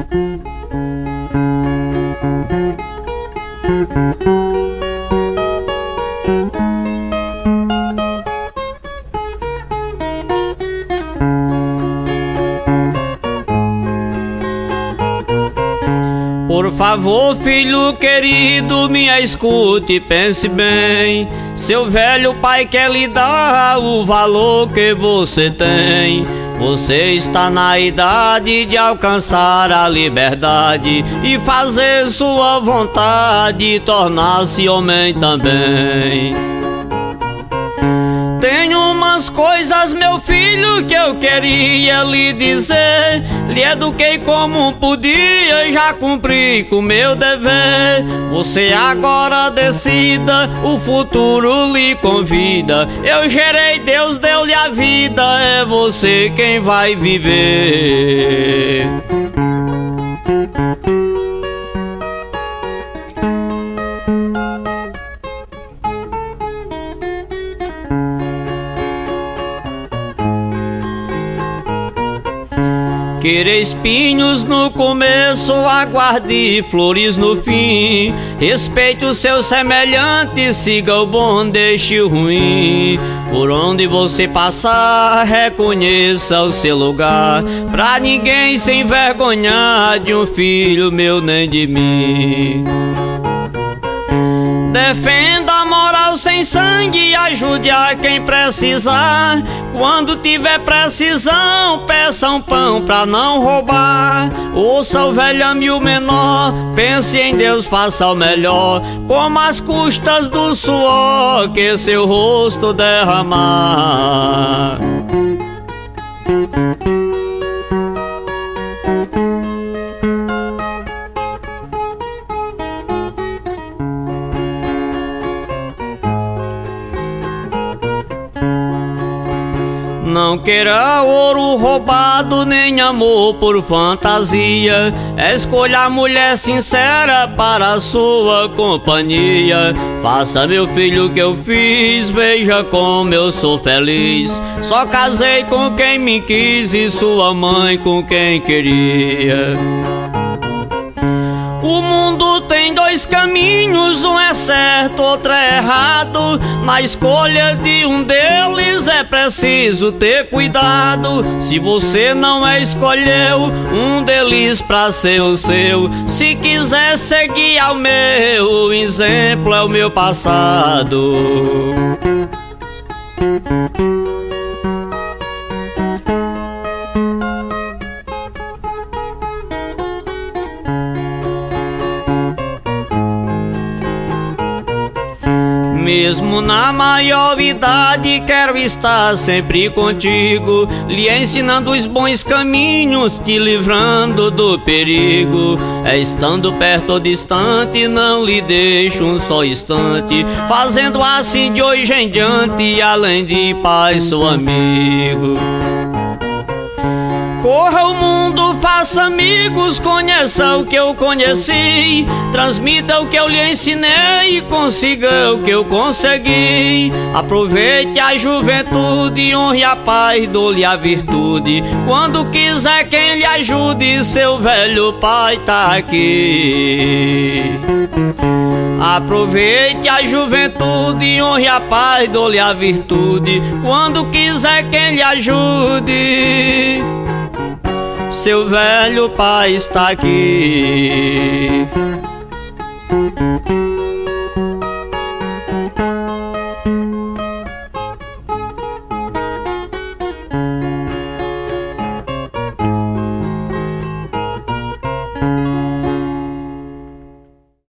Por favor, filho querido, me escute e pense bem. Seu velho pai quer lhe dar o valor que você tem. Você está na idade de alcançar a liberdade e fazer sua vontade, tornar-se homem também. Tem umas coisas, meu filho, que eu queria lhe dizer. Lhe eduquei como podia, já cumpri com meu dever. Você agora decida, o futuro lhe convida. Eu gerei, Deus deu-lhe a vida, é você quem vai viver. Querer espinhos no começo, aguarde flores no fim. Respeite o seu semelhante, siga o bom, deixe o ruim. Por onde você passar, reconheça o seu lugar, pra ninguém se envergonhar de um filho meu nem de mim. Defenda a moral sem sangue e ajude a quem precisar. Quando tiver precisão, peça um pão pra não roubar. Ouça o velhame e o menor, pense em Deus, faça o melhor, coma as custas do suor que seu rosto derramar. Não queira ouro roubado, nem amor por fantasia. Escolha a mulher sincera para a sua companhia. Faça, meu filho, o que eu fiz, veja como eu sou feliz. Só casei com quem me quis e sua mãe com quem queria. O mundo tem dois caminhos, um é certo, outro é errado. Na escolha de um deles é preciso ter cuidado. Se você não escolheu um deles pra ser o seu, se quiser seguir ao meu, o exemplo é o meu passado. Mesmo na maior idade, quero estar sempre contigo, lhe ensinando os bons caminhos, te livrando do perigo. Estando perto ou distante, não lhe deixo um só instante, fazendo assim de hoje em diante, além de pai, sou amigo. Corra o mundo, faça amigos, conheça o que eu conheci, transmita o que eu lhe ensinei e consiga o que eu consegui. Aproveite a juventude, honre a paz, dou-lhe a virtude. Quando quiser quem lhe ajude, seu velho pai tá aqui. Aproveite a juventude, honre a paz, dou-lhe a virtude. Quando quiser quem lhe ajude, seu velho pai está aqui.